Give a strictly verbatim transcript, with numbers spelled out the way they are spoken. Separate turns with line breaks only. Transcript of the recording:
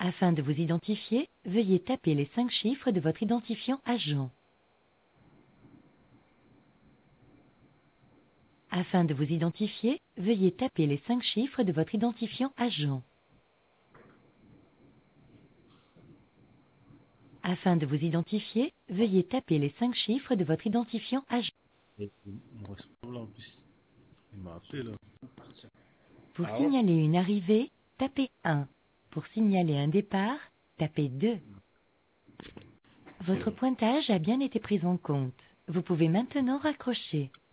Afin de vous identifier, veuillez taper les cinq chiffres de votre identifiant agent. Afin de vous identifier, veuillez taper les cinq chiffres de votre identifiant agent. Afin de vous identifier, veuillez taper les cinq chiffres de votre identifiant agent.
Et mon responsable, là, en plus, il m'a appelé, là, pour partir.
Pour
Ah ouais?
signaler une arrivée, tapez un. Pour signaler un départ, tapez deux. Votre
C'est-
pointage a bien été pris en compte. Vous pouvez maintenant raccrocher.